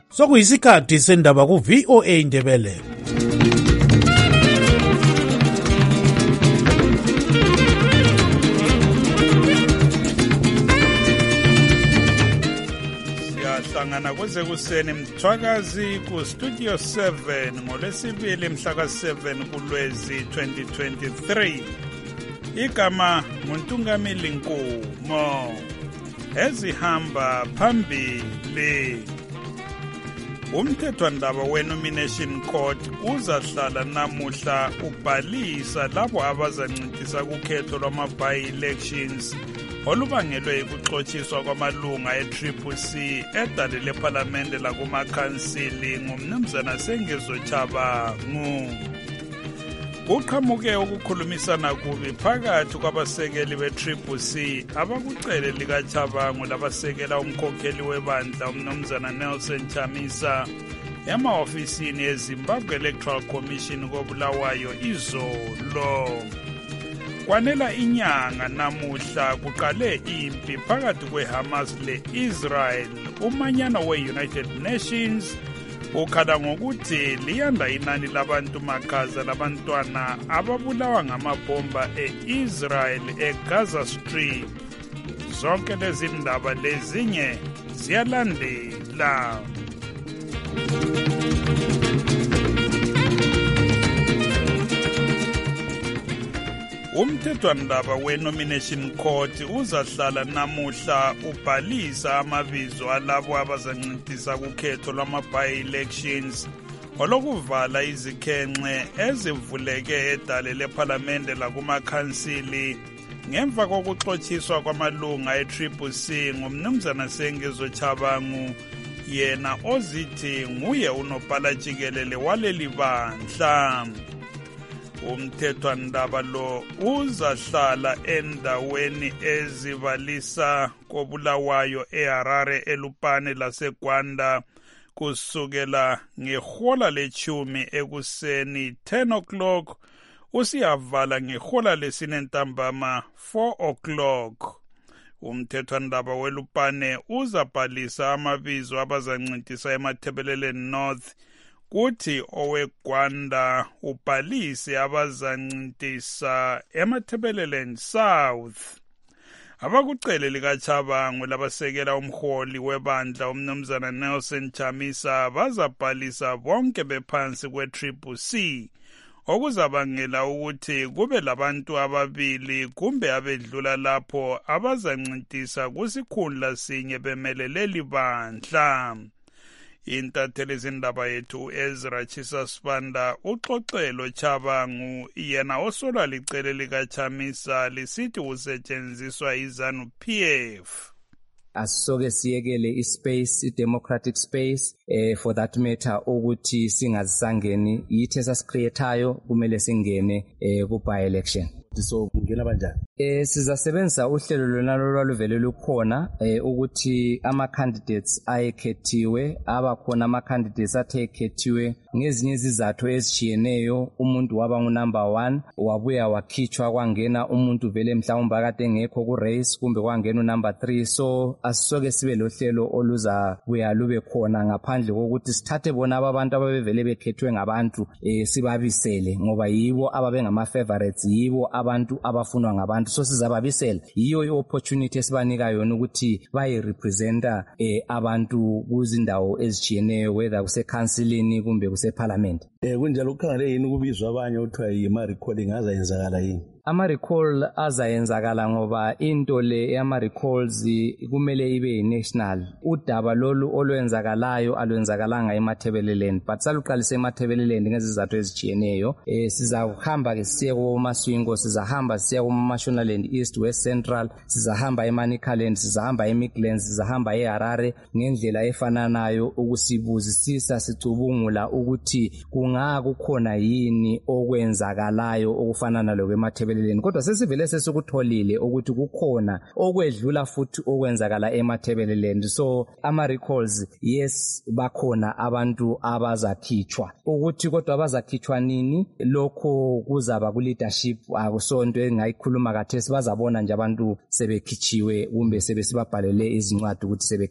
Sokuyisikhathi sendaba ku VOA Indebele. Siyahlangana kwezekuseni mthwakazi ku Studio 7 ngolwesibili mhla ka-7 kuLwezi 2023. Igama nguNtungamili Nkumo. Ezihamba phambili. Umthethwandaba we-Nomination Court uzahlala namuhla ubhalisa labo abazancintisa kukhetho lwama-by-elections olubangelwe ukuxotshiswa kwamalunga e-CCC edale lephalamende lakumakhansili ngumnumzana Sengezo Tshabangu. Kuqhamuke ukukhulumisana kubi phakathi kwabasekeli be-CCC abakucele likaTshabangu labasekela umkhokheli webandla umnumzana Nelson Chamisa emahofisini eZimbabwe Electoral Commission koBulawayo izolo. Kwanela inyanga namuhla kuqale impi phakathi kweHamas le-Israel. Umanyano we-United Nations ukhala ngokuthi liyanda inani labantu makhaza labantwana ababulawa ngamabhomba e-Israel eGaza Strip. Zonke lezi ndaba lezinye ziyalandela. Umthethwandaba we-Nomination Court uzahlala namuhla ubhalisa amabizo alabo abazancintisa kukhetho lwama-by-elections olokuvala izikhenxe ezivuleke edale lephalamende lakumakhansili ngemva kokuxotshiswa kwamalunga e-CCC ngumnumzana Sengezo Tshabangu, yena ozithi nguye unobhala jikelele waleli bandla. Umthethwandaba lo uzahlala endaweni ezibalisa koBulawayo eHarare eLupane laseGwanda kusukela ngehola lechumi ekuseni 10 o'clock usiyavala ngehola lesine ntambama 4 o'clock. Umthethwandaba weLupane uzabhalisa amabizo abazancintisa eMathebeleleni North, kuthi oweGwanda ubhalise abazancintisa eMathebeleleni South. Abakucele likaTshabangu labasekela umholi webandla umnumzana Nelson Chamisa bazabhalisa bonke bephansi kwe-CCC, okuzabangela ukuthi kube labantu ababili kumbe abedlula lapho abazancintisa kusikhundla sinye bemelele libandla. Intatheli zindaba yethu uEzra Chisasibanda uxoxelo Tshabangu yena osolwa licele likaChamisa lisithi usetshenziswa iZANU-PF. Asisoke siyekele ispace, i-democratic space, for that matter ukuthi singazisangeni yithi esasicreatayo kumele singene ku-by-election. So kungena kanjani? Sizasebenzisa uhlelo lona lolwaluvele lukhona ukuthi ama-candidates ayekhethiwe, abakhona ama-candidates athekhethiwe ngezinye izizathu ezitshiyeneyo. Umuntu waba ngu-number 1 wabuya wakhitshwa kwangena umuntu vele mhlawumbe akade engekho ku-race kumbe kwangena u-number 3. So asisoke sibe lohlelo oluzabuya lube khona ngaphandle kokuthi sithathe bona abantu ababevele bekhethwe ngabantu sibabisele, ngoba yibo ababengama-favorites, yibo abantu abafunwa ngabantu. So sizababisela, yiyo i-opportunity esibanika yona ukuthi bayirepresenta abantu kuzindawo ezitshiyeneyo, whether kuse-councilini kumbe kuse-parliament. Kunjalo kukhangele yini ukubizwa abanye okuthiwa yima-recalling azayenzakala yini? Ama-recall azayenzakala ngoba into le yama-recalls kumele ibe yi-national. Udaba lolu olwenzakalayo alwenzakalanga eMathebeleleni, but saluqalise eMathebeleleni ngezizathu ezitshiyeneyo. Sizahamba ke siye kuMaswingo, sizahamba siya kuMashonaland East, West Central, sizahamba eManicaland, sizahamba eMidlands, sizahamba eHarare ngendlela efananayo ukusibuzisisa sicubungula ukuthi kungakukhona yini okwenzakalayo okufanana lokweMathebeleleni. Kodwa sesivele sesikutholile ukuthi kukhona okwedlula futhi okwenzakala eMathebeleleni. So ama-recalls, yes, bakhona abantu abazakhitshwa. Ukuthi kodwa abazakhitshwa nini, lokho kuzaba ku-leadership, akusonto engayikhuluma khathesi. Bazabona nje abantu sebekhitshiwe kumbe sebesibabhalele izincwadi ukuthi sebekhitshwa.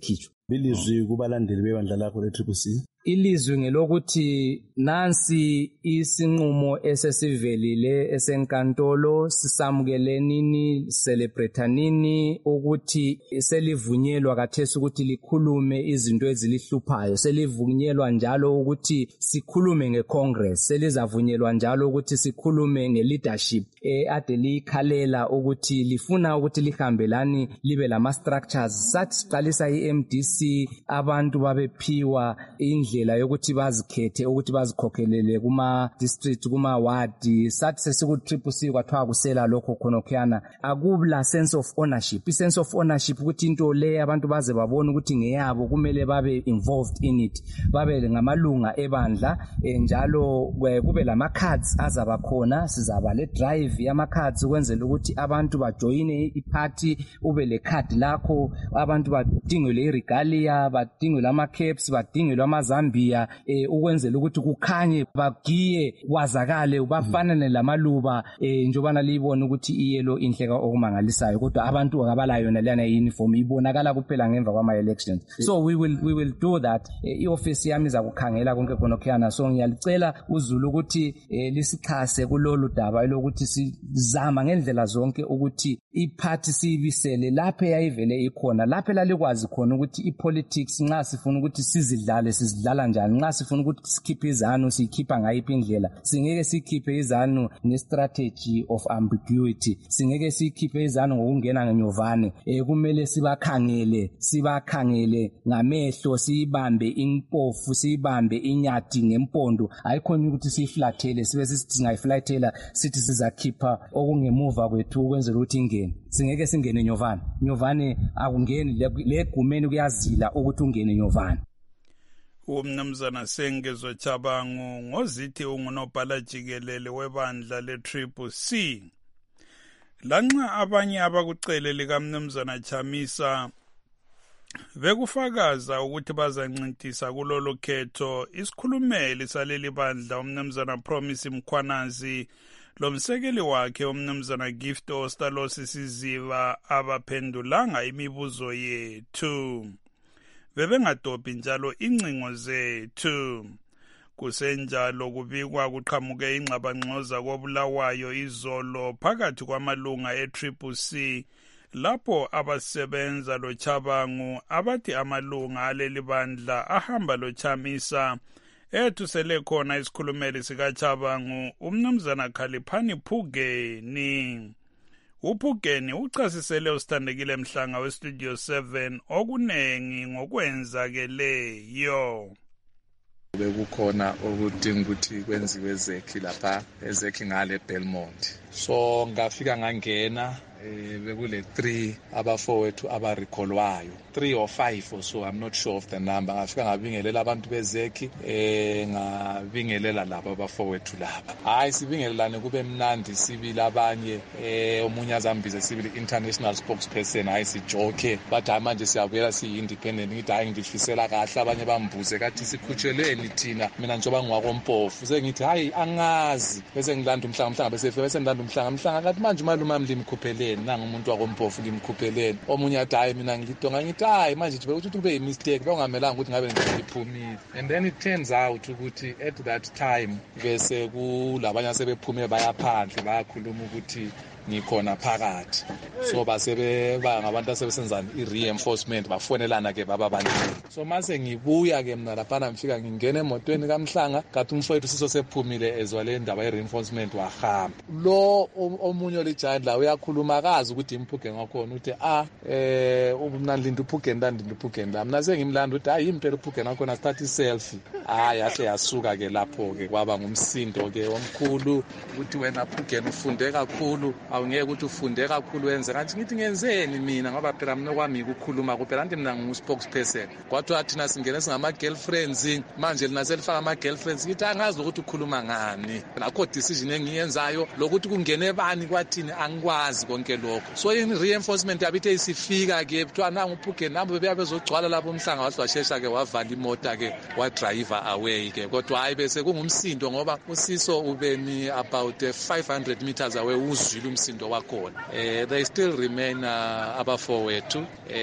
Bilizwi kubalandeli bebandla lakho le-CCC. Ilizwi ngelokuthi nansi isinqumo esesivelile esenkantolo, sisamukelenini, celebretanini ukuthi selivunyelwa kathesi ukuthi likhulume izinto ezilihluphayo, selivunyelwa njalo ukuthi sikhulume ngeCongress, selizavunyelwa njalo ukuthi sikhulume ngeleadership ade likhalela ukuthi lifuna ukuthi lihambelani libe lama structures. Sathi siqalisa iMDC abantu babephiwa indlela yokuthi bazikhethe ukuthi bazikhokhelele kuma district kuma ward. Sathi sesiku CCC kwathiwa kusela lokho khonokhana, akubla sense of ownership. I sense of ownership ukuthi into le abantu baze babone ukuthi ngeyabo, kumele babe involved in it, babe ngamalunga ebandla, njalo kube lama cards azaba khona, sizaba le drive yama cards ukwenzela ukuthi abantu bajoine iparty, ube le card lakho, abantu badingwe iregalia, badingwe ama caps, badingwe amazambia, ukwenzela ukuthi kukhanye, bagiye, kwazakale, bafanane lamaluba, njobana libone ukuthi iyelo inhleka okumangalisayo, kodwa abantu akabala yona lana uniform ibonakala kuphela ngemva kwama elections. So we will do that. I-office yami iza kukhangela konke khonokhana. So ngiyalicela uZulu ukuthi lisichase kulolu daba lokuthi sizama ngendlela zonke ukuthi iparty sibisele lapho yayivele ikhona, lapho lalikwazi khona ukuthi ipolitics nxa sifuna ukuthi sizidlala njani, nxa sifuna ukuthi sikhiphe izanu sikhipha ngayiphi indlela. Singeke sikhiphe izanu ne-strategy of ambiguity, singeke sikhiphe izanu ngokungena ngenyovane. Kumele sibakhangele ngamehlo, sibambe impofu, sibambe inyathi ngempondo, ayikhona ukuthi siyiflathele sibe singayiflathela sithi sizakhipha okungemuva kwethu ukwenzela ukuthi ingene. Singeke singene nyovane akungeni legumeni kuyazila ukuthi ungene nyovane. Umnumzana Sengezo Chabangu ngozithi ungunobhala jikelele webandla le-CCC. Lanxa abanye abakucele likaMnumzana Chamisa bekufakaza ukuthi bazancintisa kulolo khetho, isikhulumeli saleli bandla umnumzana Promise Mkhwanazi lomsekeli wakhe umnumzana Gift Ostalosi Siziba abaphendulanga imibuzo yethu. Bebengadobhi njalo incingo zethu. Kusenjalo kubikwa kuqhamuke ingxabangxoza kobulawayo izolo phakathi kwamalunga e-CCC lapho abasebenza lo Chabangu abathi amalunga aleli bandla ahamba lo Chamisa ethusele khona isikhulumeli sika Chabangu umnumzana Khaliphani Phugeni. uPhugeni uchasisele usithandekile Mhlanga weStudio 7 okunengi ngokwenzakeleyo. Bekukhona okudinga ukuthi kwenziwe ezekhi lapha ezekhi ngale Belmont. So ngafika ngangena bekule 3 abafowethu abarecallwayo, 3 or 5 or so, I'm not sure of the number. Ngafika ngabingelela abantu bezekhi, ngabingelela labo abafowethu laba. Hayi sibingelelane kube mnandi sibili abanye, omunye azambize sibili international spokesperson, hayi sijoke but manje siyabuyela si-independent. Ngithi hayi ngifisela kahle, abanye bambuze kathi sikhutshelweni thina, mina njengoba ngwakompofu sengithi hayi angazi, bese ngilanda umhlanga bese ngilanda umhlanga kathi manje umalume limkhuphele nanga umuntu wakompofu limkhupheleni. Omunye athi hayi mina ngilidonga, ngithi hayi manje nje ukuthi kube yimistake bekungamelanga ukuthi ngabe ngiphumile. And then it turns out ukuthi at that time bese kulabanye asebephume bayaphandle bayakhuluma ukuthi ngikhona phakathi. So basebeba ngabantu asebesenzana i-reinforcement bafonelana ke baba abaningi. So mase ngibuya ke mina lapha ngifika ngingena emotweni kaMhlanga kathi umfowethu siso sephumile ezwa le ndaba ye-reinforcement wahamba. Lo omunye lijaji la uyakhuluma kazi ukuthi imphugeni wakhona uthi ubumnandlinda uphugeni la mina sengimlanda uthi hayi impela uphugeni wakhona start iselfie. Hayi yahle yasuka ke lapho ke kwaba ngumsindo ke omkhulu ukuthi wena phugeni ufunde kakhulu, awungeke ukuthi ufunde kakhulu wenze kanti ngithi ngenzeni mina ngoba phela mina kwami ukukhuluma kuphela kanti mina ngu-spokesperson. Kwathiwa thina singene singama-girlfriends manje lina selifaka ama-girlfriends ngithi angazi ukuthi ukhuluma ngani, nakho decision engiyenzayo lokuthi kungene bani kwathini angikwazi konke lokho. So i-reinforcement yabithe isifika ke kuthiwa nangu uphugeni nabo bebeya bezogcwala lapho umhlanga wathi washesha ke wavala imota ke wadriver away ke, kodwa hayi bese kungumsindo ngoba usiso ubemi about 500 meters away uzwile umsindo umsindo wakhona. They still remain abafowethu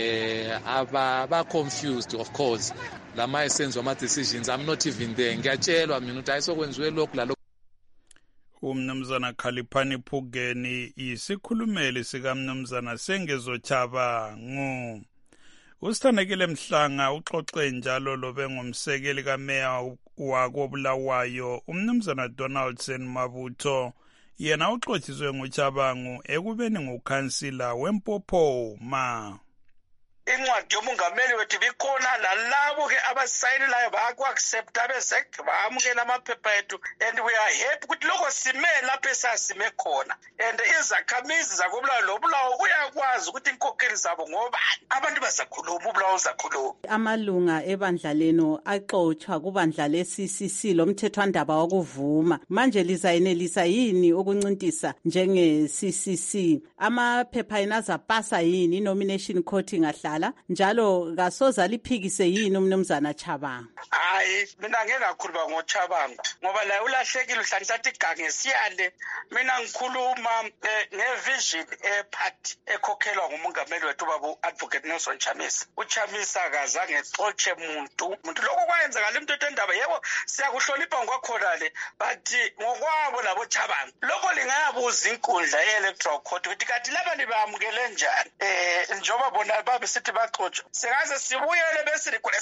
aba-confused of course. Lama esenziwa ama-decisions, I'm not even there. Ngiyatshelwa mina ukuthi ayisokwenziwe lokhu lalokhu. Umnumzana Khaliphani Phugeni yisikhulumeli sikaMnumzana Sengezo Chabangu. Usithandekile Mhlanga uxoxe njalo lobe ngumsekeli kameya wakobulawayo umnumzana Donaldson Mabutho. Yena uxotshiswe nguChabangu ekubeni ngukhansila weMpophoma. Incwadi yomungameli wethu bikhona nalabo ke abasayinilayo baku-accepta bezek bamukela amaphepha ethu, and we are happy ukuthi lokho sime lapho esasime khona, and izakhamizi zakobulawayo lobulawayo uyakwazi ukuthi inkokheli zabo ngobani, abantu bazakhuluma, ubulawayo uzakhuluma. Amalunga ebandla leno axotshwa kubandla le-CCC lomthethwandaba wakuvuma. Manje lizayenelisa yini ukuncintisa njenge-CCC? Amaphepha ena azapasa yini i-nomination court ngahlala njalo kasoza liphikise yini umnumzana Chabangu? Hayi, mina ngeke ngakhuluma ngoChabangu ngoba la ulahlekile uhlanhlatha igange siyale. Mina ngikhuluma ngevision party ekhokhelwa ngumongameli wethu baba advocate Nelson Chamisa. uChamisa akazange xotshe muntu lokho kwayenzakala into etendaba, yebo siyakuhlonipha ngokwakhona le, but ngokwabo labo Chabangu lokho lingayabuza inkundla ye-electoral court ukuthi kanti laba nibamukele njani njengoba bona babe sithi baxotshwa. Singaze sibuyele bese likole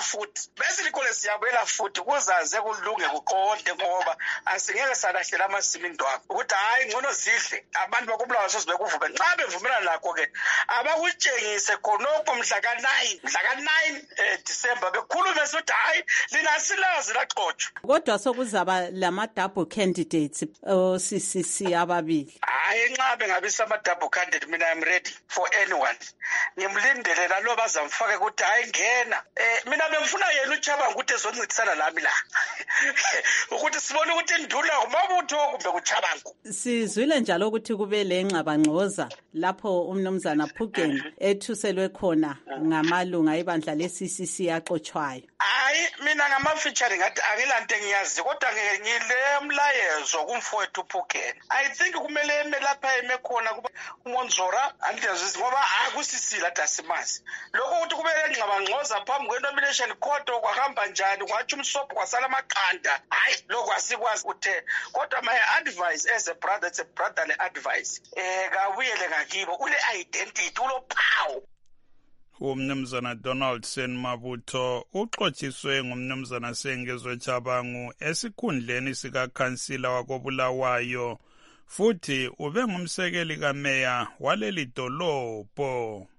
siyabuyela futhi kuzaze kulunge kuqonde, ngoba asingeke salahlela amasimindo akho ukuthi hayi ngcono zidle abantu bakubulawayo sozibekuvume. Nxa bevumelana lakho ke abakutshengise khonokho mhla ka-9 December bekhulume sokuthi hayi linasilazi laxotshwa. Kodwa sokuzaba lama-double candidates o-CCC ababili. Hayi nxa bengabisa ama-double candidate mina I'm ready for anyone. Ngimlindele nalo bazamfake ukuthi hayi ngena. Mina bengifuna yena uChabangu ukuthi ezoncintisana lami la ukuthi sibone ukuthi indula uMabutho kumbe kuChabangu. Sizwile njalo ukuthi kube lengxabangxoza lapho umnumzana Phugeni ethuselwe khona ngamalunga ebandla le-CCC axotshwayo. Hayi mina ngama-featuring ngathi angilanto engiyazi, kodwa ngile mlayezo kumfowethu Phugeni. I think kumele eme lapha eme khona kuba uMonzora andiyazi ngoba akusisila dasimazi. Lokho ukuthi kube lengxabangxoza phambi kwe-nomination court kwahamba njani kwathi umsobho kwasala amaqanda. Hayi lokho asikwazi uthe, kodwa my advice as a brother, it's a brotherly advice. Kabuyele ngakibo ule identity ulophawu. Umnumzana Donaldson Mabutho uxotshiswe ngumnumzana Sengezo Chabangu esikhundleni sikakhansila wakobulawayo futhi ube ngumsekeli kameya waleli dolobho.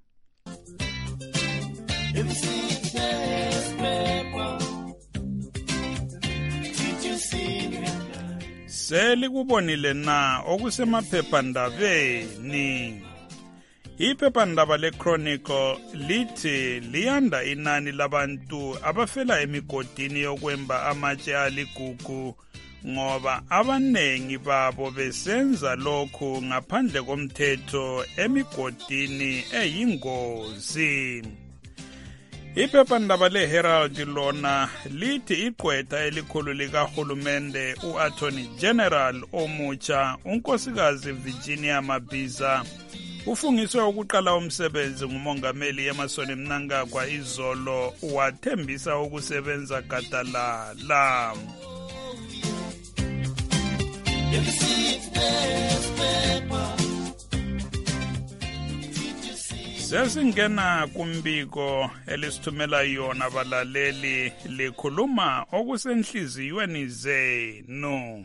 Selikubonile na okusemaphephandabeni? Iphephandaba leChronicle lithi liyanda inani labantu abafela emigodini yokwemba amatshe aligugu ngoba abanengi babo besenza lokhu ngaphandle komthetho emigodini eyingozi. Iphephandaba leHerald lona lithi igqwetha elikhulu likahulumende u-Attorney General omutsha unkosikazi Virginia Mabiza ufungiswe ukuqala umsebenzi ngumongameli Emmerson Mnangagwa izolo wathembisa ukusebenza gadalala. Sesingena kumbiko elisithumela yona balaleli likhuluma okusenhliziyweni zenu.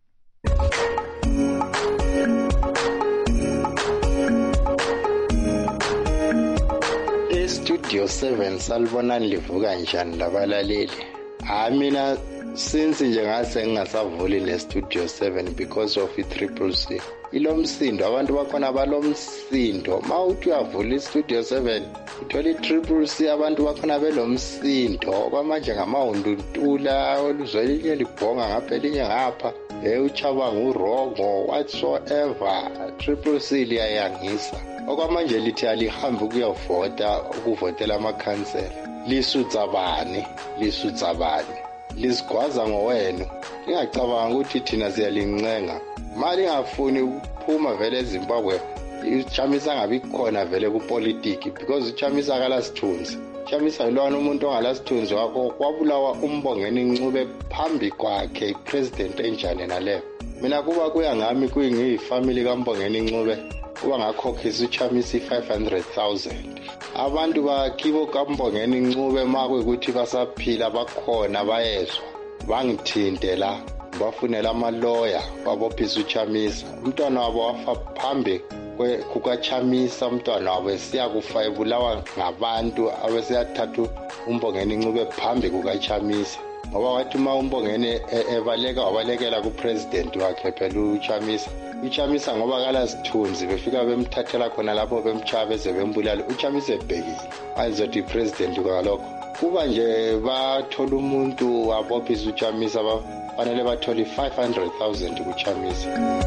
Studio 7 salibonani livuka njani labalaleli. Mina since nje ngase ngingasavuli le Studio 7 because of i-CCC. Ilomsindo abantu bakhona balomsindo. Mawuthi uyavula i-Studio 7 uthola i-CCC abantu bakhona belomsindo. Kwamanje ngamahunduntula oluzwelile libhonga ngapha elinye ngapha. uChabangu urongo whatsoever. CCC liyayangisa. Okwamanje lithi alihambe ukuyovota ukuvotela amakhansela. Lisutsa bani? lisigwaza ngowenu. Lingacabanga ukuthi thina siyalincenga. Mali ngafuni ukuphuma vele eZimbabwe, uChamisa ngabi khona vele kupolitiki because uChamisa akalasithunzi. Chamisa yilona umuntu ongalasithunzi wakho kwabulawa uMbongeni Ncube phambi kwakhe ipresident enjani naleyo. Mina kuba kuya ngami kuyingifamily kaMbongeni Ncube kuba ngakhokhisa uChamisa 500,000. Abantu bakibo kaMbongeni Ncube makuyikuthi basaphila bakhona bayezwa bangithinte la bafunela amaloya babophisa uChamisa. Umntwana wabo wafa phambi kukaChamisa, umntwana wabo siyakufa ebulawa ngabantu abesiyathatha uMbongeni Ncube phambi kukaChamisa. Ngoba wathi uma uMbongeni wabalekela kupresident wakhe phela uChamisa. uChamisa ngoba kalasithunzi befika bemthathela khona lapho bemtshaya beze bembulala uChamisa ebhekile ayizothi ipresident kwalokho. Kuba nje bathola umuntu wabophisa uChamisa fanele bathole 500,000 kuChamisa.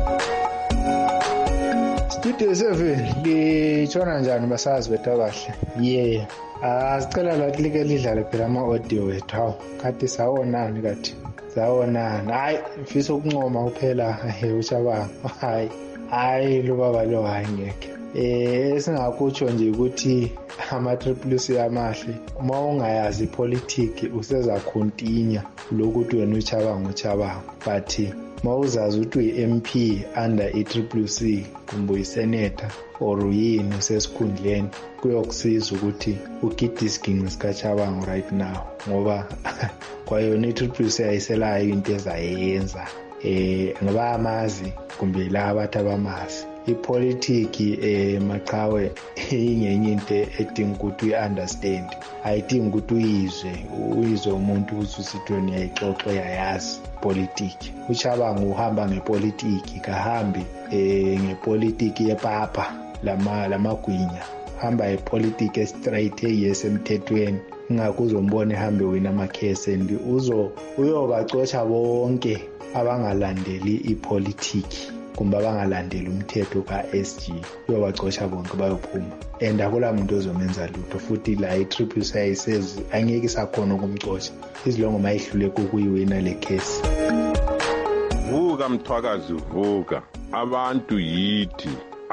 Studio 7 litshona njani basazi bethu abahle? Sicela lakulike lidlale phela ama-audio wethu. Hawu kade sawonani kade sawonani. Hayi mfisa ukuncoma kuphela uChabanga. Hayi lo baba lo hayi ngeke. Esingakutsho nje ukuthi ama-triple amahle uma ungayazi ipolitiki useza continue lokuthi wena uChabanga but mawuzazi ukuthi uyi-MP under i-CCC kumbe uyi-senator or uyini usesikhundleni kuyokusiza ukuthi ugide isiginci sikaChabanga right now ngoba kwayona i-CCC ayiselayo into ezayenza ngoba amazi kumbe laba abathi abamazi. Ipolitiki maqhawe ingenye into edinga ukuthi uyi-understand, ayidingi ukuthi uyizwe umuntu ukuthi usithweni yayixoxa yayazi politiki. uChabanga uhamba ngepolitiki kahambi ngepolitiki yepapa lamagwinya, hamba ngepolitiki estraight eyisemthethweni. Ingakho uzombona ehambe wina amakhesi and uyobacotsha bonke abangalandeli ipolitiki kumbe abangalandeli umthetho ka-SG, uyobacosha bonke bayophuma and akula muntu ozomenza lutho. Futhi la i-CCC ayisezi angeke isakhona ukumcosha izilongo mayihlule kukuyiwina le case. Vuka Mthwakazi vuka, abantu yithi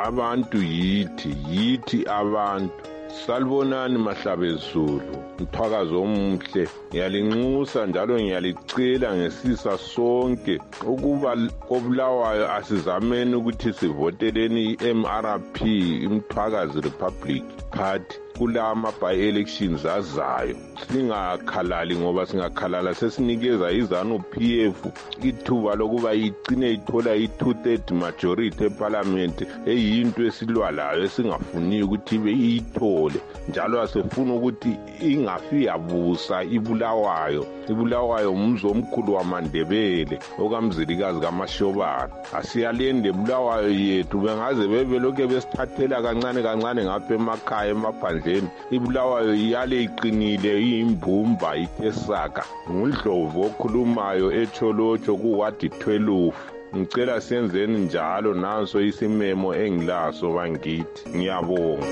abantu. Salibonani Mahlabezulu, Mthwakazi omuhle. Ngiyalinxusa njalo ngiyalicela ngesisa sonke ukuba koBulawayo asizameni ukuthi sivoteleni iMRP, iMthwakazi Republic Party, kula by-elections azayo. Singakhalali ngoba singakhalala sesinikeza iZANU-PF ithuba lokuba igcine ithola i-2/3 majority eParliament, eyinto esilwa layo esingafuni ukuthi iyithole. Njalo asifuna ukuthi ingafi yabusa iBulawayo umzi omkhulu wamaNdebele okamzilikazi kaMashobana. Asiyalende Bulawayo yethu bengaze bebelokhu besithathela kancane ngapha emakhaya emaphandleni. iBulawayo iyale iqinile iyimbumba ithesaka. Ngudlovu okhulumayo eCholotsho kuwadi 12. Ngicela senzeni njalo nanso isimemo engilaso bangithi. Ngiyabonga.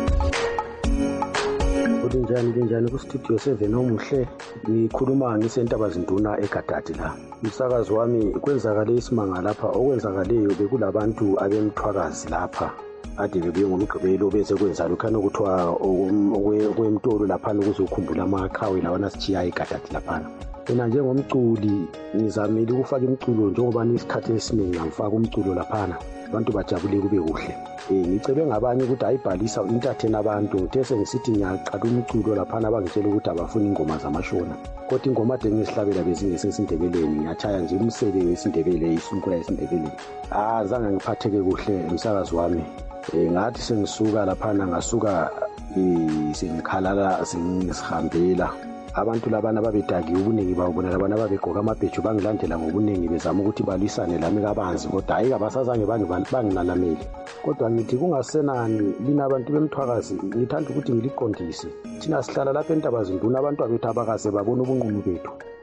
Kunjani ku-Studio 7 omuhle. Ngikhuluma ngisentabazinduna eGadadi la. Umsakazi wami kwenzakale isimanga lapha, okwenzakaleyo bekulabantu abemthwakazi lapha ade bebuye ngomgqibelo bese kwenza lokho anokuthiwa okwemtolo laphana ukuze ukhumbula amaqhawe lawana sithiya eGadadi laphana. Mina njengomculi ngizamile ukufaka imculo njengoba nisikhathi esiningi ngifaka umculo laphana abantu bajabule kube kuhle. Ngicebe ngabanye ukuthi ayibhalisa entertain abantu, ngithe sengisithi ngiyaqala umculo laphana bangitshela ukuthi abafuni ingoma zamashona, kodwa ingoma ade ngisihlabela bezingesesindebeleni, ngiyachaya nje umsebe wesindebele isunkula yesindebele. Zange ngiphatheke kuhle umsakazi wami. Ngathi sengisuka laphana ngasuka sengikhalala sengisihambela. Abantu labana babedakiwe ubuningi bawubona labana babegqoka amabheju bangilandela ngobuningi bezama ukuthi balisane lami kabanzi, kodwa hayi abasazange banginalameli. Kodwa ngithi kungasenani lina abantu bemthwakazi ngithanda ukuthi ngiliqondise. Thina sihlala lapha entabazinduna abantu abethu abakaze babona ubunqunu bethu.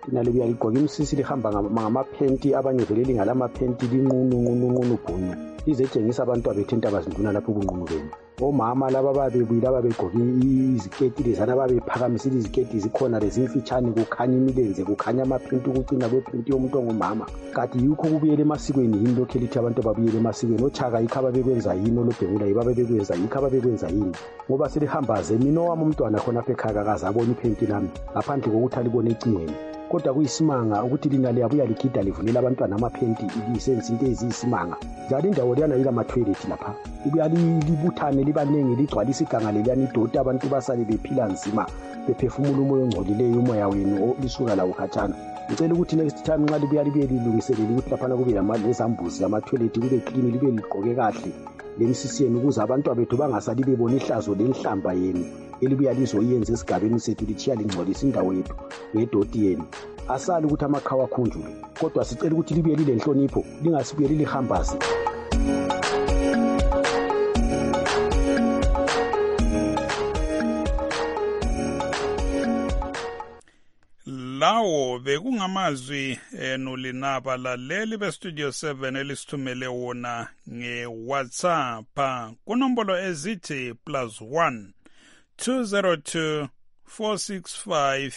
lina libuya ligqoka imsisi lihamba ngamaphenti abanye vele lingalamaphenti linqunu bhunyu lizetshengisa abantu abethu entabazinduna lapho ubunqunu benu. Omama laba babebuyile ababegqoke iziketi lezana babephakamisile iziketi zikhona lezimfitshane kukhanya imilenze kukhanya amaphenti ukucina kwephenti yomuntu ongumama. Kanti yikho kubuyela emasikweni yini lokho elithi abantu babuyele emasikweni. Ochaka yikho ababekwenza yini olobhengula yibo ababekwenza yikho ababekwenza yini ngoba selihambaze mina owami umntwana khonapha ekhaya akaze abone iphenti lami ngaphandle kokuthi alibone ecingweni. Kodwa kuyisimanga ukuthi lina liyabuya ligida livulela abantwana amaphenti lisenza into eziyisimanga. Njalo indawo liyana ilama-toilet lapha libuya libuthane libaningi ligcwalisa iganga leliyana idoti abantu basale bephila nzima bephefumula umoya ongcolileyo umoya wenu lisuka lawo khatshana. Ngicela ukuthi next time nxa libuya libuye lilungiselele ukuthi laphana kube lezambuzi lama-toilet kube clean libe ligqoke kahle lemsisi yenu ukuze abantu abethu bangasali bebona ihlazo lenhlamba yenu elibuya lizoyenza esigabeni sethu lithiya lingcolisa indawo yethu ngedoti yenu. Asali ukuthi amakhawa akhunjule kodwa sicela ukuthi libuye lilenhlonipho lingasibuye lilihambazi. Lawo bekungamazwi nolinaba laleli bestudio 7 elisithumele wona ngeWhatsApp kunombolo ezithi +1 202 465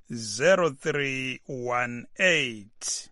0318.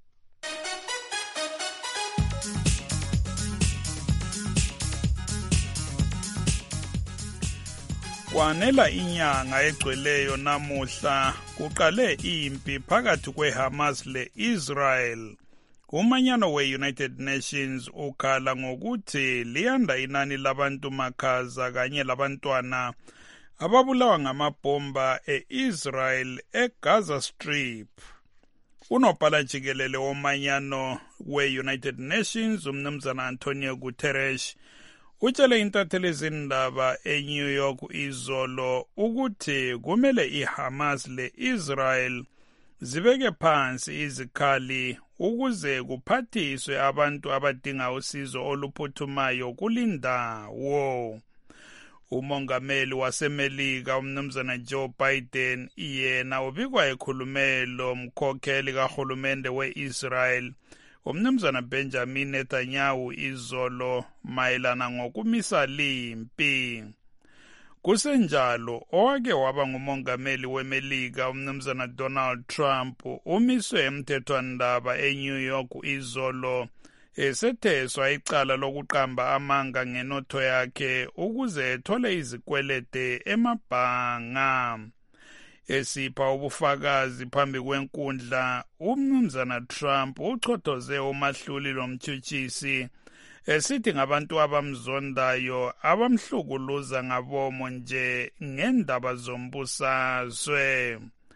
Kwanela inyanga egcweleyo namuhla kuqale impi phakathi kweHamas le-Israel. Umanyano we-United Nations ukhala ngokuthi liyanda inani labantu makhaza kanye labantwana ababulawa ngamabhomba e-Israel eGaza Strip. Unobhala jikelele womanyano we-United Nations umnumzana Antonio Guterres utshele intatheli ezindaba eNew York izolo ukuthi kumele iHamas le-Israel zibeke phansi izikhali ukuze kuphathiswe abantu abadinga usizo oluphuthumayo kulindawo. Umongameli waseMelika umnumzana Joe Biden yena ubikwa ekhulumelo mkhokheli kahulumende we-Israel umnumzana Benjamin Netanyahu izolo mayelana ngokumisa limpi. Kusenjalo owake waba ngumongameli weMelika umnumzana Donald Trump umiswe emthethwandaba eNew York izolo esetheswa icala lokuqamba amanga ngenotho yakhe ukuze ethole izikwelede emabhanga. Esipha ubufakazi phambi kwenkundla umnumzana Trump uchothoze umahluli lomtshutshisi esithi ngabantu abamzondayo abamhlukuluza ngabomo nje ngendaba zombusazwe.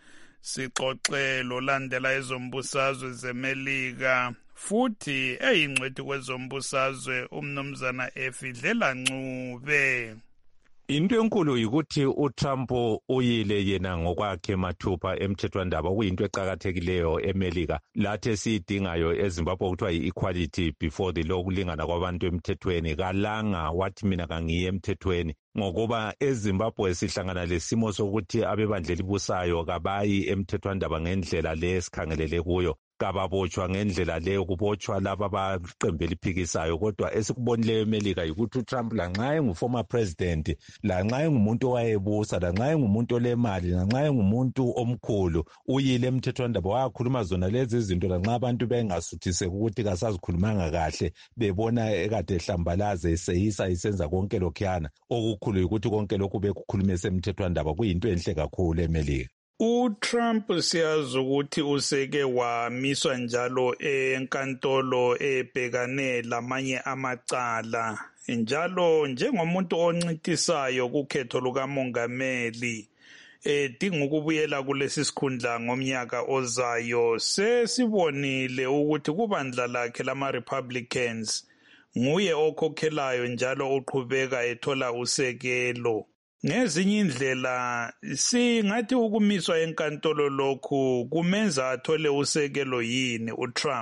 Sixoxe lolandela ezombusazwe zeMelika futhi eyingcwethi kwezombusazwe umnumzana Efidlela Ncube. Into enkulu yikuthi uTrump uyile yena ngokwakhe mathupha emthethwandaba okuyinto eqakathekileyo eMelika lathi esiyidingayo eZimbabwe okuthiwa yi-equality before the law, ukulingana kwabantu emthethweni. Kalanga wathi mina kangiye emthethweni ngokuba eZimbabwe sihlangana lesimo sokuthi abebandla elibusayo kabayi emthethwandaba ngendlela le esikhangelele kuyo. Kababotshwa ngendlela leyo, kubotshwa laba abaqembu eliphikisayo. Kodwa esikubonileyo eMelika yikuthi uTrump lanxa engu-former president, lanxa engumuntu owayebusa, lanxa engumuntu olemali, lanxa engumuntu omkhulu, uyile emthethwandaba wakhuluma zona lezi izinto lanxa abantu bengasuthiseki ukuthi kasazikhulumanga kahle, bebona ekade ehlambalaze eseyisa isenza konke lokhuyana. Okukhulu yikuthi konke lokhu bekukhuluma esemthethwandaba kuyinto enhle kakhulu eMelika. UTrump siyazi ukuthi useke wamiswa njalo enkantolo ebhekane lamanye amacala njalo njengomuntu oncintisayo kukhetho lukamongameli dinga ukubuyela kulesi sikhundla ngomnyaka ozayo. Sesibonile ukuthi kubandla lakhe lama-Republicans nguye okhokhelayo njalo uqhubeka ethola usekelo. Ngezinye indlela singathi ukumiswa enkantolo lokhu kumenza athole usekelo yini uTrump?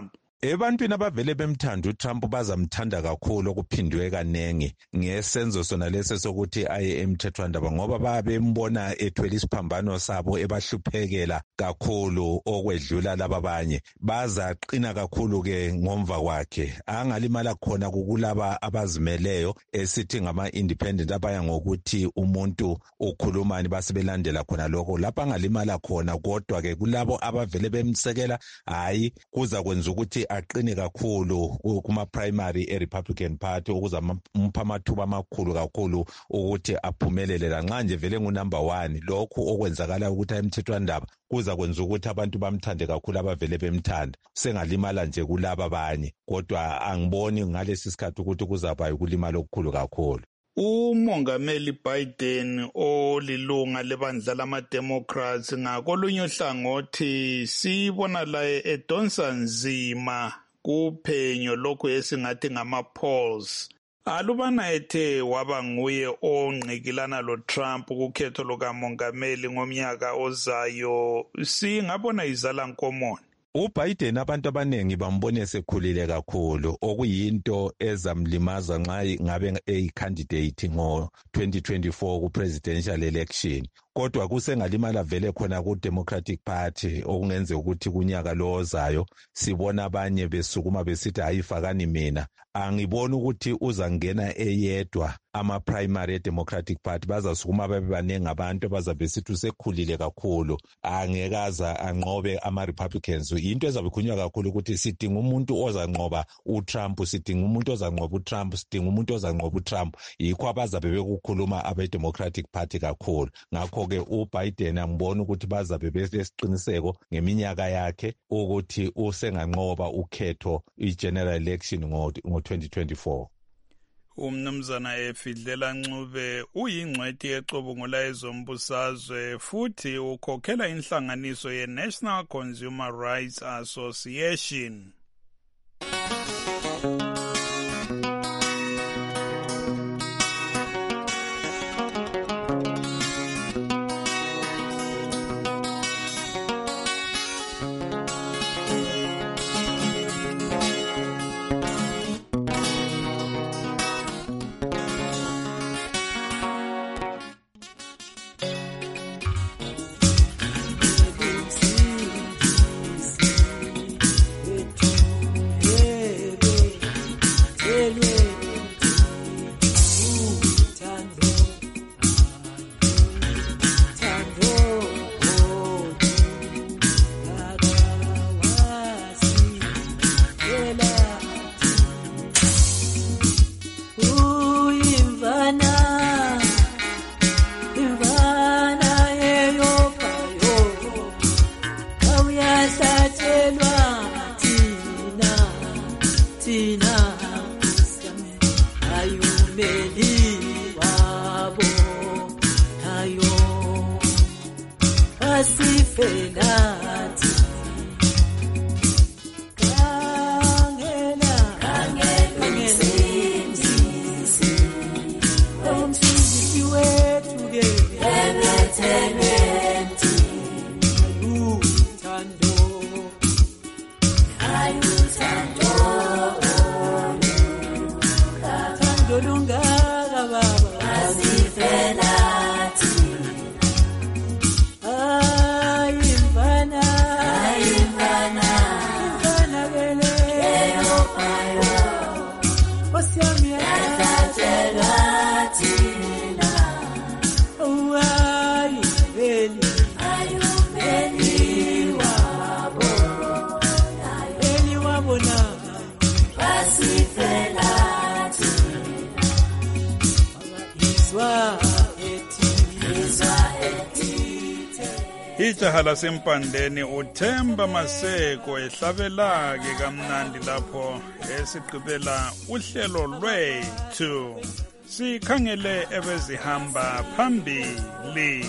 Ebantwini abavele bemthanda uTrump bazamthanda kakhulu okuphindwe kanengi ngesenzo sona lesi sokuthi aye emthethwandaba ngoba babembona ethwele isiphambano sabo ebahluphekela kakhulu okwedlula laba abanye. Bazaqina kakhulu ke ngomva kwakhe. Angalimala khona kulaba abazimeleyo esithi ngama independent abaya ngokuthi umuntu ukhulumani basebelandela khona lokho. Lapha angalimala khona kodwa ke kulabo abavele bemsekela hayi kuza kwenza ukuthi aqine kakhulu kuma primary eRepublican Party ukuze umpha amathuba amakhulu kakhulu ukuthi aphumelele lanxa nje vele ngunumber 1. Lokho okwenzakala ukuthi emthethwandaba kuza kwenza ukuthi abantu bamthande kakhulu abavele bemthanda. Sengalimala nje kulaba abanye kodwa angiboni ngalesi sikhathi ukuthi kuzaba ukulimala okukhulu kakhulu. Umongameli Biden olilunga lebandla lama-Democrats ngakolunye uhlangothi sibona laye edonsa nzima kuphenyo lokhu esingathi ngama-polls. Alubana ethe waba nguye ongqikilana lo-Trump kukhetho lukamongameli ngomnyaka ozayo, singabona izalankomoni. UBiden abantu abanengi bambone esekhulile kakhulu okuyinto ezamlimaza nxa ngabe eyicandidate ngo-2024 ku-presidential election. Kodwa kusengalimala vele khona ku-Democratic Party okungenza ukuthi kunyaka lo ozayo sibona abanye besukuma besithi ayifakani mina. Angiboni ukuthi uzangena eyedwa ama-primary e-Democratic Party bazasukuma babe baningi abantu abazabe sithi usekhulile kakhulu. Angekaza anqobe ama-Republicans. Into ezabe khulunywa kakhulu ukuthi sidinga umuntu ozanqoba uTrump, sidinga umuntu ozanqoba uTrump, sidinga umuntu ozanqoba uTrump. Yikho abazabe bekukhuluma abe-Democratic Party kakhulu. Ngakho-ke uBiden angibona ukuthi bazabe belesiqiniseko ngeminyaka yakhe ukuthi usenganqoba ukhetho i-general election ngo-2024. Umnumzana Efidlela Ncube uyingcwethi ecubungula ezombusazwe futhi ukhokhela inhlanganiso ye-National Consumer Rights Association. Ijaha lasempandeni uThemba Maseko ehlabelake kamnandi lapho esigqibela uhlelo lwethu sikhangele ebezihamba phambili.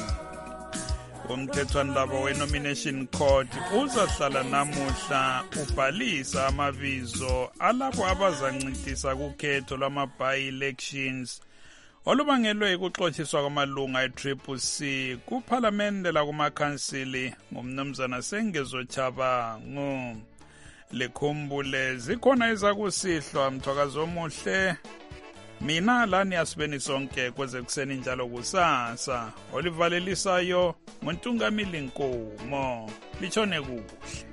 Umthethwandaba we-Nomination Court uzahlala namuhla ubhalisa amabizo alabo abazancintisana kukhetho lwama-by-elections olubangelwe ukuxotshiswa kwamalunga e-CCC kuphalamende lakumakhansili ngumnumzana Sengezo Chabangu. likhumbule zikhona ezakusihlwa mthwakazi omuhle. Mina lani asibeni sonke kweze kuseni njalo kusasa olivalelisayo ngontungamili Nkomo. Litshone kuhle.